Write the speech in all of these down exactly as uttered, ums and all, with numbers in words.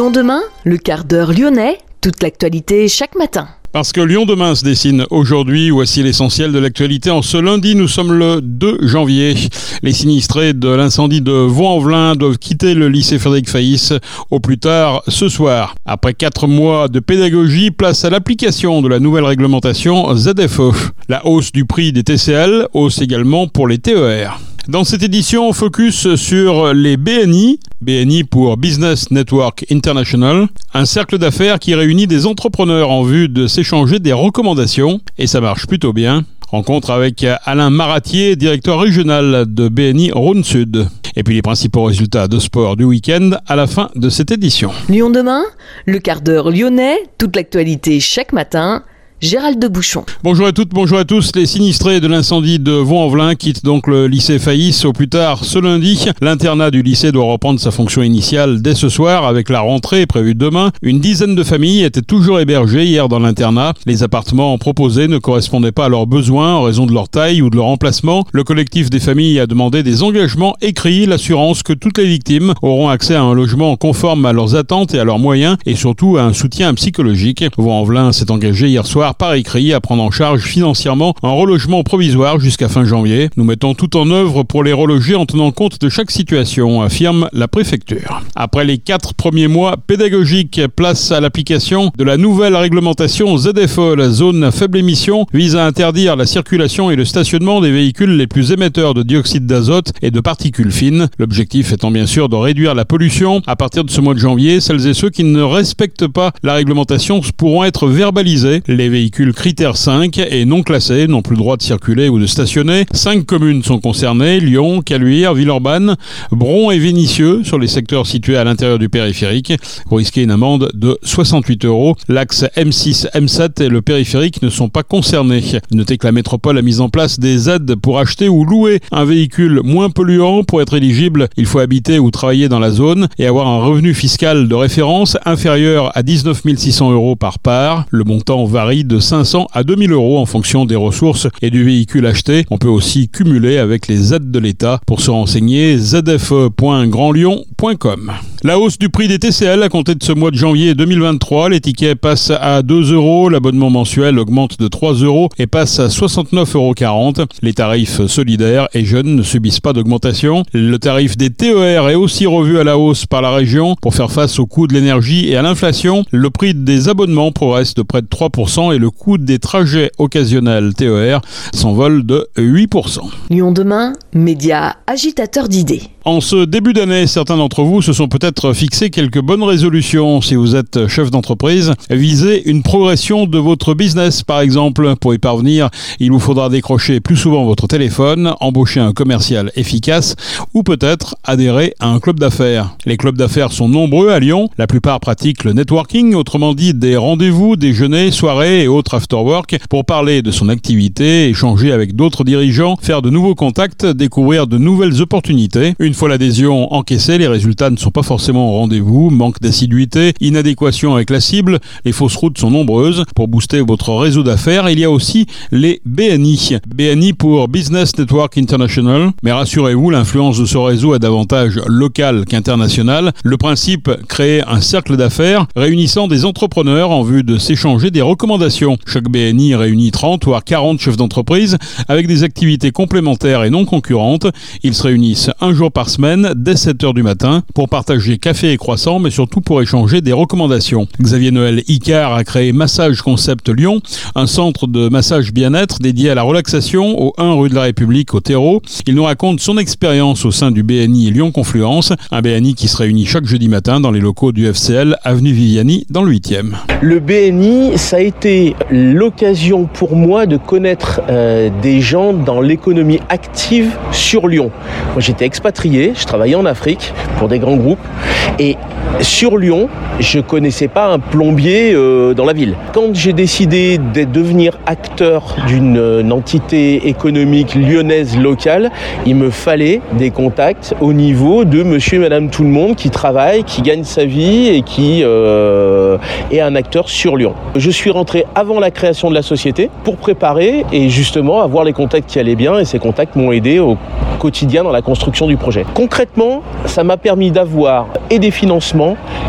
Lyon demain, le quart d'heure lyonnais, toute l'actualité chaque matin. Parce que Lyon demain se dessine aujourd'hui, voici l'essentiel de l'actualité. En ce lundi, nous sommes le deux janvier. Les sinistrés de l'incendie de Vaux-en-Velin doivent quitter le lycée Frédéric Faïs au plus tard ce soir. Après quatre mois de pédagogie, place à l'application de la nouvelle réglementation Z F E. La hausse du prix des T C L, hausse également pour les T E R. Dans cette édition, focus sur les B N I, B N I pour Business Network International, un cercle d'affaires qui réunit des entrepreneurs en vue de s'échanger des recommandations, et ça marche plutôt bien. Rencontre avec Alain Maratier, directeur régional de B N I Rhône-Sud. Et puis les principaux résultats de sport du week-end à la fin de cette édition. Lyon demain, le quart d'heure lyonnais, toute l'actualité chaque matin. Gérald de Bouchon. Bonjour à toutes, bonjour à tous. Les sinistrés de l'incendie de Vaux-en-Velin quittent donc le lycée Faïs au plus tard ce lundi. L'internat du lycée doit reprendre sa fonction initiale dès ce soir avec la rentrée prévue demain. Une dizaine de familles étaient toujours hébergées hier dans l'internat. Les appartements proposés ne correspondaient pas à leurs besoins en raison de leur taille ou de leur emplacement. Le collectif des familles a demandé des engagements écrits, l'assurance que toutes les victimes auront accès à un logement conforme à leurs attentes et à leurs moyens et surtout à un soutien psychologique. Vaux-en-Velin s'est engagé hier soir par écrit à prendre en charge financièrement un relogement provisoire jusqu'à fin janvier. Nous mettons tout en œuvre pour les reloger en tenant compte de chaque situation, affirme la préfecture. Après les quatre premiers mois pédagogiques, place à l'application de la nouvelle réglementation Z F E. La zone à faible émission vise à interdire la circulation et le stationnement des véhicules les plus émetteurs de dioxyde d'azote et de particules fines. L'objectif étant bien sûr de réduire la pollution. À partir de ce mois de janvier, celles et ceux qui ne respectent pas la réglementation pourront être verbalisés. Les véhicules critères cinq et non classés n'ont plus le droit de circuler ou de stationner. Cinq communes sont concernées, Lyon, Caluire, Villeurbanne, Bron et Vénissieux, sur les secteurs situés à l'intérieur du périphérique. Vous risquez une amende de soixante-huit euros. L'axe M six, M sept et le périphérique ne sont pas concernés. Notez que la métropole a mis en place des aides pour acheter ou louer un véhicule moins polluant. Pour être éligible, il faut habiter ou travailler dans la zone et avoir un revenu fiscal de référence inférieur à dix-neuf mille six cents euros par part. Le montant varie de cinq cents à deux mille euros en fonction des ressources et du véhicule acheté. On peut aussi cumuler avec les aides de l'État. Pour se renseigner, z f e point grand lyon point com. La hausse du prix des T C L à compter de ce mois de janvier deux mille vingt-trois. Les tickets passent à deux euros. L'abonnement mensuel augmente de trois euros et passe à soixante-neuf euros quarante. Les tarifs solidaires et jeunes ne subissent pas d'augmentation. Le tarif des T E R est aussi revu à la hausse par la région. Pour faire face au coût de l'énergie et à l'inflation, le prix des abonnements progresse de près de trois pour cent et le coût des trajets occasionnels T E R s'envole de huit pour cent. Lyon demain, média agitateur d'idées. En ce début d'année, certains d'entre vous se sont peut-être fixés quelques bonnes résolutions. Si vous êtes chef d'entreprise, visez une progression de votre business, par exemple. Pour y parvenir, il vous faudra décrocher plus souvent votre téléphone, embaucher un commercial efficace ou peut-être adhérer à un club d'affaires. Les clubs d'affaires sont nombreux à Lyon. La plupart pratiquent le networking, autrement dit des rendez-vous, déjeuners, soirées et autres after-work pour parler de son activité, échanger avec d'autres dirigeants, faire de nouveaux contacts, découvrir de nouvelles opportunités. Une fois l'adhésion encaissée, les résultats ne sont pas forcément au rendez-vous, manque d'assiduité, inadéquation avec la cible, les fausses routes sont nombreuses. Pour booster votre réseau d'affaires, il y a aussi les B N I. B N I pour Business Network International, mais rassurez-vous, l'influence de ce réseau est davantage locale qu'internationale. Le principe, créer un cercle d'affaires réunissant des entrepreneurs en vue de s'échanger des recommandations. Chaque B N I réunit trente voire quarante chefs d'entreprise avec des activités complémentaires et non concurrentes. Ils se réunissent un jour par semaine dès sept heures du matin pour partager café et croissants, mais surtout pour échanger des recommandations. Xavier Noël Icard a créé Massage Concept Lyon, un centre de massage bien-être dédié à la relaxation au un rue de la République au Terreau. Il nous raconte son expérience au sein du B N I Lyon Confluence, un B N I qui se réunit chaque jeudi matin dans les locaux du F C L, avenue Viviani, dans le huitième. Le B N I, ça a été l'occasion pour moi de connaître euh, des gens dans l'économie active sur Lyon. Moi, j'étais expatrié, je travaillais en Afrique pour des grands groupes et sur Lyon, je connaissais pas un plombier euh, dans la ville. Quand j'ai décidé de devenir acteur d'une euh, entité économique lyonnaise locale, il me fallait des contacts au niveau de monsieur et madame tout le monde qui travaille, qui gagne sa vie et qui euh, est un acteur sur Lyon. Je suis rentré avant la création de la société pour préparer et justement avoir les contacts qui allaient bien, et ces contacts m'ont aidé au quotidien dans la construction du projet. Concrètement, ça m'a permis d'avoir et des financements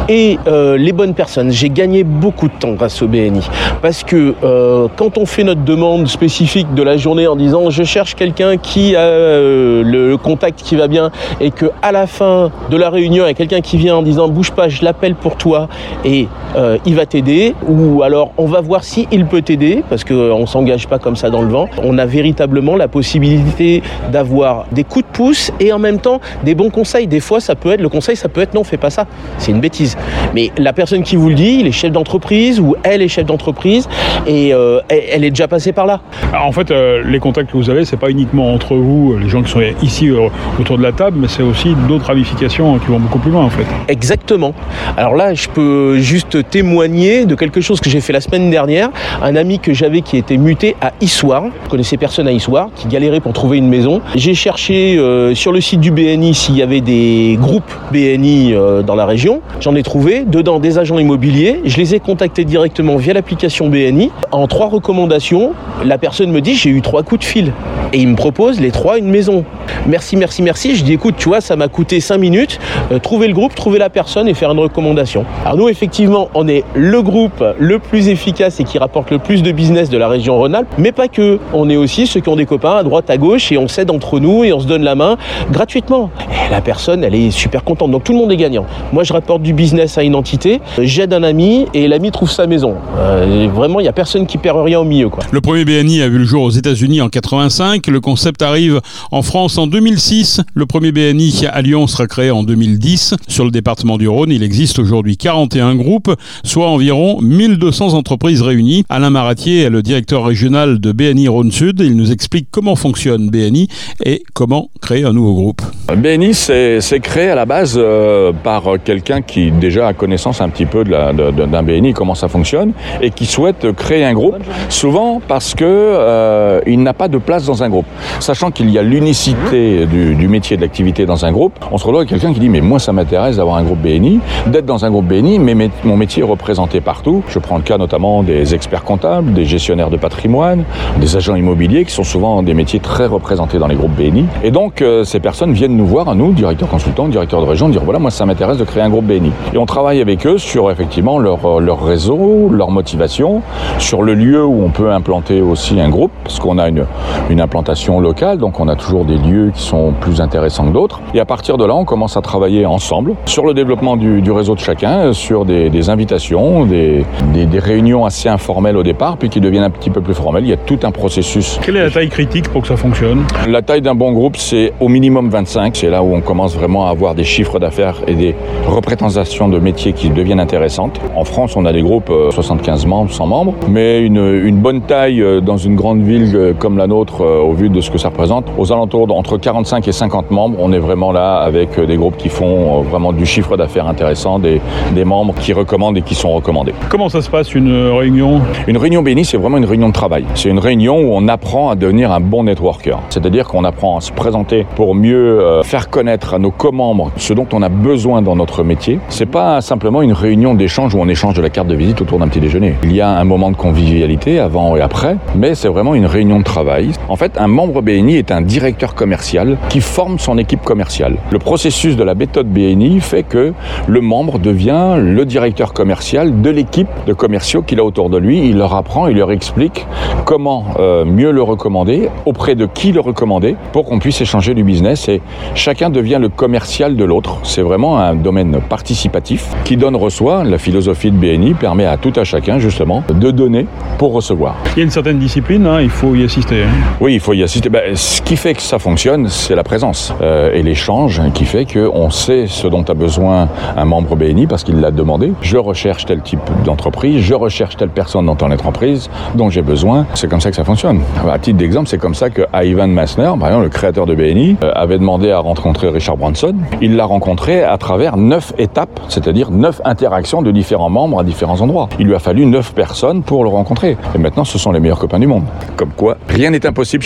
et euh, les bonnes personnes. J'ai gagné beaucoup de temps grâce au B N I parce que euh, quand on fait notre demande spécifique de la journée en disant je cherche quelqu'un qui a euh, le contact qui va bien et que à la fin de la réunion il y a quelqu'un qui vient en disant bouge pas, je l'appelle pour toi et euh, il va t'aider, ou alors on va voir si il peut t'aider parce qu'on ne s'engage pas comme ça dans le vent. On a véritablement la possibilité d'avoir des coups de pouce et en même temps des bons conseils. Des fois ça peut être, le conseil ça peut être non, fais pas ça, c'est une bêtise. Mais la personne qui vous le dit, il est chef d'entreprise ou elle est chef d'entreprise et euh, elle, elle est déjà passée par là. Alors en fait, euh, les contacts que vous avez, c'est pas uniquement entre vous, les gens qui sont ici euh, autour de la table, mais c'est aussi d'autres ramifications qui vont beaucoup plus loin en fait. Exactement. Alors là, je peux juste témoigner de quelque chose que j'ai fait la semaine dernière. Un ami que j'avais qui était muté à Issoire, je connaissais personne à Issoire, qui galérait pour trouver une maison. J'ai cherché euh, sur le site du B N I s'il y avait des groupes B N I euh, dans la région. J'en ai trouvé, dedans des agents immobiliers. Je les ai contactés directement via l'application B N I. En trois recommandations, la personne me dit j'ai eu trois coups de fil. Et il me propose les trois une maison. Merci, merci, merci. Je dis écoute, tu vois, ça m'a coûté cinq minutes. Euh, trouver le groupe, trouver la personne et faire une recommandation. Alors nous, effectivement, on est le groupe le plus efficace et qui rapporte le plus de business de la région Rhône-Alpes, mais pas que. On est aussi ceux qui ont des copains à droite, à gauche et on s'aide entre nous et on se donne la main gratuitement. Et la personne, elle est super contente. Donc tout le monde est gagnant. Moi, je rapporte du business à une entité, j'aide un ami et l'ami trouve sa maison. Euh, vraiment, il n'y a personne qui perd rien au milieu, quoi. Le premier B N I a vu le jour aux États-Unis en quatre-vingt-cinq. Le concept arrive en France en deux mille six. Le premier B N I à Lyon sera créé en deux mille dix. Sur le département du Rhône, il existe aujourd'hui quarante et un groupes, soit environ mille deux cents entreprises réunies. Alain Maratier est le directeur régional de B N I Rhône-Sud. Il nous explique comment fonctionne B N I et comment créer un nouveau groupe. B N I, c'est, c'est créé à la base euh, par quelqu'un qui déjà a connaissance un petit peu de la, de, de, d'un B N I, comment ça fonctionne, et qui souhaite créer un groupe, souvent parce que euh, il n'a pas de place dans un groupe. Sachant qu'il y a l'unicité du, du métier de l'activité dans un groupe, on se retrouve avec quelqu'un qui dit mais moi ça m'intéresse d'avoir un groupe B N I, d'être dans un groupe B N I, mais mon métier est représenté partout. Je prends le cas notamment des experts comptables, des gestionnaires de patrimoine, des agents immobiliers qui sont souvent des métiers très représentés dans les groupes B N I. Et donc euh, ces personnes viennent nous voir, à nous, directeurs consultants, directeurs de région, dire voilà moi ça m'intéresse de créer un groupe B N I. Et on travaille avec eux sur effectivement leur, leur réseau, leur motivation, sur le lieu où on peut implanter aussi un groupe, parce qu'on a une, une implantation locale, donc on a toujours des lieux qui sont plus intéressants que d'autres. Et à partir de là, on commence à travailler ensemble sur le développement du, du réseau de chacun, sur des, des invitations, des, des, des réunions assez informelles au départ, puis qui deviennent un petit peu plus formelles. Il y a tout un processus. Quelle est la taille critique pour que ça fonctionne ? La taille d'un bon groupe, c'est au minimum vingt-cinq. C'est là où on commence vraiment à avoir des chiffres d'affaires et des représentations de métiers qui deviennent intéressantes. En France, on a des groupes euh, soixante-quinze membres, cent membres, mais une, une bonne taille euh, dans une grande ville euh, comme la nôtre, euh, au vu de ce que ça représente, aux alentours d'entre quarante-cinq et cinquante membres, on est vraiment là avec euh, des groupes qui font euh, vraiment du chiffre d'affaires intéressant, des, des membres qui recommandent et qui sont recommandés. Comment ça se passe une réunion ? Une réunion B N I, c'est vraiment une réunion de travail. C'est une réunion où on apprend à devenir un bon networker. C'est-à-dire qu'on apprend à se présenter pour mieux euh, faire connaître à nos co-membres ce dont on a besoin dans notre métier. C'est pas simplement une réunion d'échange où on échange de la carte de visite autour d'un petit déjeuner. Il y a un moment de convivialité avant et après, mais c'est vraiment une réunion de travail. En fait, un membre B N I est un directeur commercial qui forme son équipe commerciale. Le processus de la méthode B N I fait que le membre devient le directeur commercial de l'équipe de commerciaux qu'il a autour de lui. Il leur apprend, il leur explique comment euh, mieux le recommander, auprès de qui le recommander, pour qu'on puisse échanger du business. Et chacun devient le commercial de l'autre. C'est vraiment un domaine participatif qui donne-reçoit. La philosophie de B N I permet à tout à chacun, justement, de donner pour recevoir. Il y a une certaine discipline, hein, il faut y assister. Oui, il faut y assister. Ben, ce qui fait que ça fonctionne, c'est la présence euh, et l'échange qui fait qu'on sait ce dont a besoin un membre B N I parce qu'il l'a demandé. Je recherche tel type d'entreprise, je recherche telle personne dans ton entreprise dont j'ai besoin. C'est comme ça que ça fonctionne. À titre d'exemple, c'est comme ça que Ivan Massner, par exemple, le créateur de B N I, euh, avait demandé à rencontrer Richard Branson. Il l'a rencontré à travers neuf étapes, c'est-à-dire neuf interactions de différents membres à différents endroits. Il lui a fallu neuf personnes pour le rencontrer. Et maintenant, ce sont les meilleurs copains du monde. Comme quoi, rien n'est impossible chez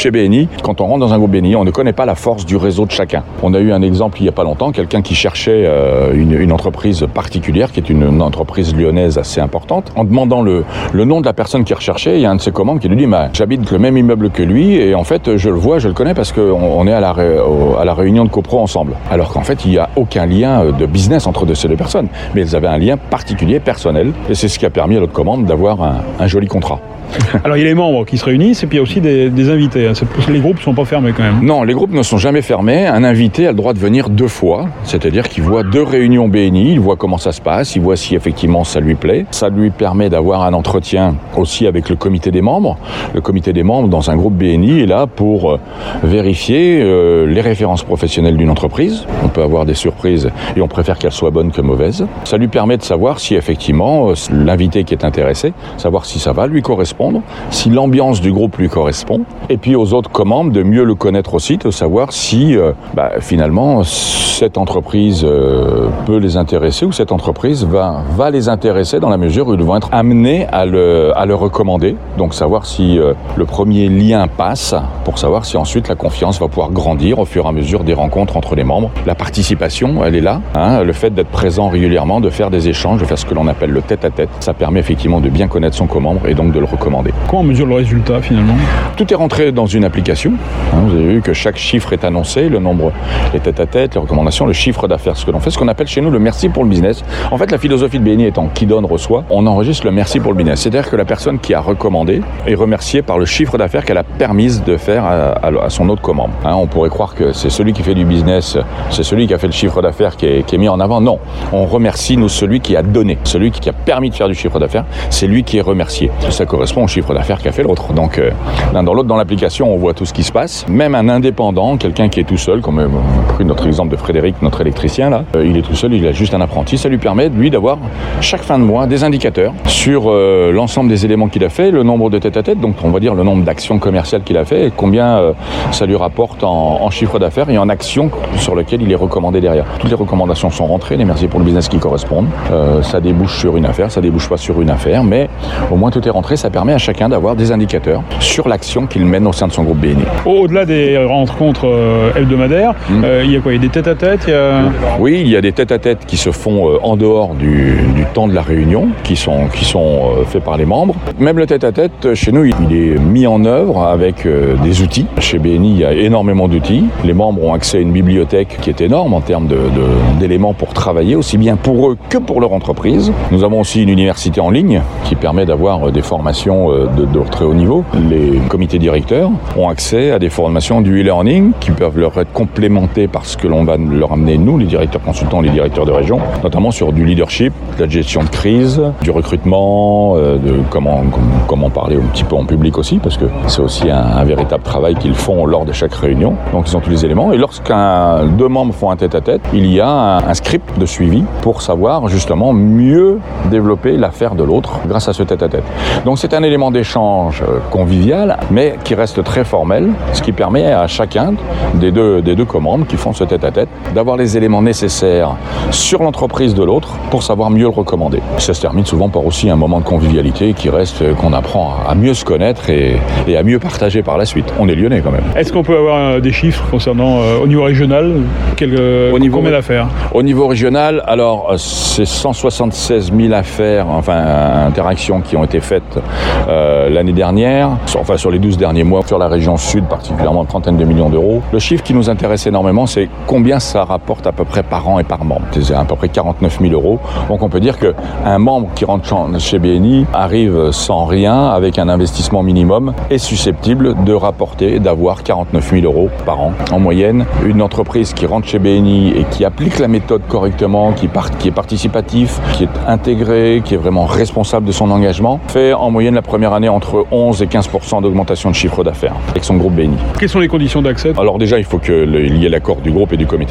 chez B N I, quand on rentre dans un groupe B N I, on ne connaît pas la force du réseau de chacun. On a eu un exemple il n'y a pas longtemps, quelqu'un qui cherchait euh, une, une entreprise particulière, qui est une, une entreprise lyonnaise assez importante. En demandant le, le nom de la personne qui recherchait, il y a un de ses commandes qui lui dit bah, « J'habite le même immeuble que lui et en fait, je le vois, je le connais parce qu'on on est à la, ré, au, à la réunion de copro ensemble. » Alors qu'en fait, il n'y a aucun lien de business entre deux, ces deux personnes. Mais ils avaient un lien particulier, personnel. Et c'est ce qui a permis à l'autre commande d'avoir un, un joli contrat. Alors il y a les membres qui se réunissent et puis il y a aussi des, des invités. Les groupes ne sont pas fermés quand même. Non, les groupes ne sont jamais fermés. Un invité a le droit de venir deux fois, c'est-à-dire qu'il voit deux réunions B N I, il voit comment ça se passe, il voit si effectivement ça lui plaît. Ça lui permet d'avoir un entretien aussi avec le comité des membres. Le comité des membres dans un groupe B N I est là pour euh, vérifier euh, les références professionnelles d'une entreprise. On peut avoir des surprises et on préfère qu'elles soient bonnes que mauvaises. Ça lui permet de savoir si effectivement euh, l'invité qui est intéressé, savoir si ça va lui correspondre, si l'ambiance du groupe lui correspond, et puis aux autres commandes de mieux le connaître aussi, de savoir si euh, bah, finalement cette entreprise euh, peut les intéresser ou cette entreprise va, va les intéresser dans la mesure où ils vont être amenés à le, à le recommander. Donc savoir si euh, le premier lien passe pour savoir si ensuite la confiance va pouvoir grandir au fur et à mesure des rencontres entre les membres. La participation, elle est là. Hein, le fait d'être présent régulièrement, de faire des échanges, de faire ce que l'on appelle le tête-à-tête, ça permet effectivement de bien connaître son co-membre et donc de le recommander. Comment on mesure le résultat finalement ? Tout est rentré dans une application. Hein, vous avez vu que chaque chiffre est annoncé, le nombre, les tête-à-tête, les recommandations, le chiffre d'affaires, ce que l'on fait, ce qu'on appelle chez nous le merci pour le business. En fait, la philosophie de B N I étant qui donne reçoit, on enregistre le merci pour le business. C'est-à-dire que la personne qui a recommandé est remerciée par le chiffre d'affaires qu'elle a permis de faire à, à, à son autre commande. Hein, on pourrait croire que c'est celui qui fait du business, c'est celui qui a fait le chiffre d'affaires qui est, qui est mis en avant. Non, on remercie nous celui qui a donné, celui qui a permis de faire du chiffre d'affaires, c'est lui qui est remercié. Ça correspond au chiffre d'affaires qu'a fait l'autre. Donc euh, l'un dans l'autre, dans l'application, on voit tout ce qui se passe. Même un indépendant, quelqu'un qui est tout seul, comme euh, on a pris notre exemple de Frédéric, notre électricien là, euh, il est tout seul, il a juste un apprenti. Ça lui permet, lui, d'avoir chaque fin de mois des indicateurs sur euh, l'ensemble des éléments qu'il a fait, le nombre de tête-à-tête, donc on va dire le nombre d'actions commerciales qu'il a fait et combien euh, ça lui rapporte en, en chiffre d'affaires et en actions sur lesquelles il est recommandé derrière. Toutes les recommandations sont rentrées, les merci pour le business qui correspondent. Euh, ça débouche sur une affaire, ça débouche pas sur une affaire, mais au moins tout est rentré, ça permet à chacun d'avoir des indicateurs sur l'action qu'il mène au sein de son groupe B N I. Au-delà des rencontres euh, hebdomadaires, mmh. euh, il y a quoi ? Il y a des tête-à-tête il y a... Oui, il y a des tête-à-tête qui se font euh, en dehors du, du temps de la réunion, qui sont, qui sont euh, faits par les membres. Même le tête-à-tête, chez nous, il est mis en œuvre avec euh, des outils. Chez B N I, il y a énormément d'outils. Les membres ont accès à une bibliothèque qui est énorme en termes de, de, d'éléments pour travailler, aussi bien pour eux que pour leur entreprise. Nous avons aussi une université en ligne qui permet d'avoir des formations euh, de, de très haut niveau. Les comités directeurs ont accès à des formations du e-learning qui peuvent leur être complémentées par ce que l'on va leur amener nous, les directeurs consultants, les directeurs de région, notamment sur du leadership, de la gestion de crise, du recrutement, euh, de comment, comment parler un petit peu en public aussi, parce que c'est aussi un, un véritable travail qu'ils font lors de chaque réunion. Donc ils ont tous les éléments. Et lorsqu'un deux membres font un tête-à-tête, il y a un, un script de suivi pour savoir justement mieux développer l'affaire de l'autre grâce à ce tête-à-tête. Donc c'est un élément d'échange convivial, mais qui reste très formel, ce qui permet à chacun des deux, des deux commandes qui font ce tête-à-tête d'avoir les éléments nécessaires sur l'entreprise de l'autre pour savoir mieux le recommander. Ça se termine souvent par aussi un moment de convivialité qui reste, qu'on apprend à mieux se connaître et, et à mieux partager par la suite. On est lyonnais quand même. Est-ce qu'on peut avoir euh, des chiffres concernant euh, au niveau régional quel, euh, au niveau, combien d'affaires ? Au niveau régional, alors c'est cent soixante-seize mille affaires, enfin interactions qui ont été faites euh, l'année dernière, enfin sur les douze derniers mois, sur la région sud particulièrement, une trentaine de millions d'euros. Le chiffre qui nous intéresse énormément, c'est combien ça rapporte à peu près par an et par membre. C'est à peu près quarante-neuf mille euros. Donc on peut dire qu'un membre qui rentre chez B N I arrive sans rien, avec un investissement minimum, est susceptible de rapporter, d'avoir quarante-neuf mille euros par an. En moyenne, une entreprise qui rentre chez B N I et qui applique la méthode correctement, qui, part, qui est participatif, qui est intégré, qui est vraiment responsable de son engagement, fait en moyenne la première année entre onze et quinze pour cent d'augmentation de chiffre d'affaires avec son groupe B N I. Quelles sont les conditions d'accès ? Alors déjà, il faut qu'il y ait l'accord du groupe et du comité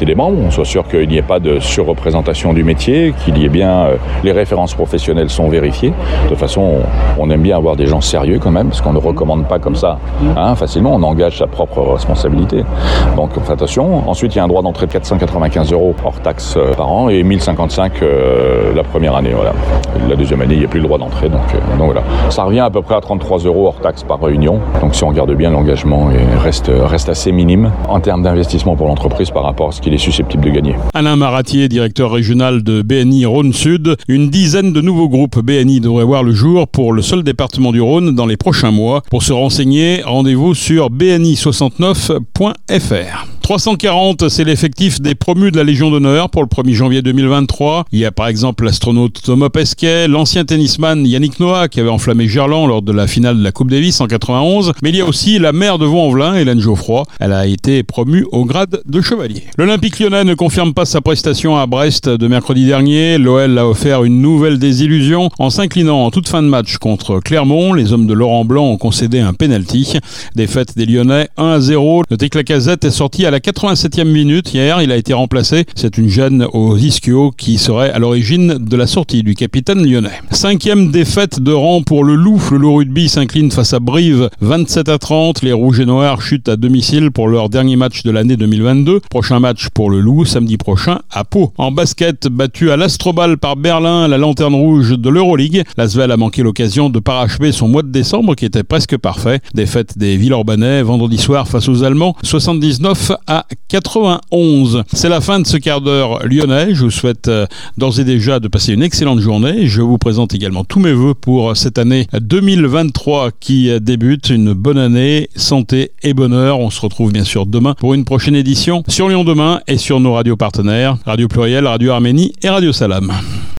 des membres, on soit sûr qu'il n'y ait pas de surreprésentation du métier, qu'il y ait bien euh, les références professionnelles sont vérifiées. De toute façon, on, on aime bien avoir des gens sérieux quand même, parce qu'on ne recommande pas comme ça hein, facilement, on engage sa propre responsabilité. Donc faites attention. Ensuite, il y a un droit d'entrée de quatre cent quatre-vingt-quinze euros hors taxes euh, par an et mille cinquante-cinq euh, la première année. Voilà. La deuxième année, il n'y a plus le droit d'entrée. Donc, euh, donc voilà. Ça revient à peu près à trente-trois euros hors taxes par réunion. Donc si on regarde bien, l'engagement reste, reste assez minime en termes d'investissement pour l'entreprise par rapport à ce qu'il est susceptible de gagner. Alain Maratier, directeur régional de B N I Rhône-Sud. Une dizaine de nouveaux groupes B N I devraient voir le jour pour le seul département du Rhône dans les prochains mois. Pour se renseigner, rendez-vous sur b n i soixante-neuf point f r. trois cent quarante, c'est l'effectif des promus de la Légion d'honneur pour le premier janvier deux mille vingt-trois. Il y a par exemple l'astronaute Thomas Pesquet, l'ancien tennisman Yannick Noah qui avait enflammé Gerland lors de la finale de la Coupe Davis en quatre-vingt-onze. Mais il y a aussi la maire de Vaux-en-Velin, Hélène Geoffroy. Elle a été promue au grade de chevalier. L'Olympique lyonnais ne confirme pas sa prestation à Brest de mercredi dernier. L'O L a offert une nouvelle désillusion en s'inclinant en toute fin de match contre Clermont. Les hommes de Laurent Blanc ont concédé un penalty. Défaite des Lyonnais un à zéro. Notez que Lacazette est sorti à la quatre-vingt-septième minute. Hier, il a été remplacé. C'est une gêne aux ischios qui serait à l'origine de la sortie du capitaine lyonnais. Cinquième défaite de rang pour le Loup. Le Loup Rugby s'incline face à Brive vingt-sept à trente. Les Rouges et Noirs chutent à domicile pour leur dernier match de l'année deux mille vingt-deux. Prochain match pour le Loup samedi prochain à Pau. En basket, battu à l'Astrobal par Berlin, la lanterne rouge de l'Euroleague. L'Asvel a manqué l'occasion de parachever son mois de décembre qui était presque parfait. Défaite des Villeurbanais vendredi soir face aux Allemands, soixante-dix-neuf à quatre-vingt-onze. C'est la fin de ce quart d'heure lyonnais. Je vous souhaite d'ores et déjà de passer une excellente journée. Je vous présente également tous mes vœux pour cette année deux mille vingt-trois qui débute. Une bonne année, santé et bonheur. On se retrouve bien sûr demain pour une prochaine édition sur Lyon Demain et sur nos radios partenaires, Radio Pluriel, Radio Arménie et Radio Salam.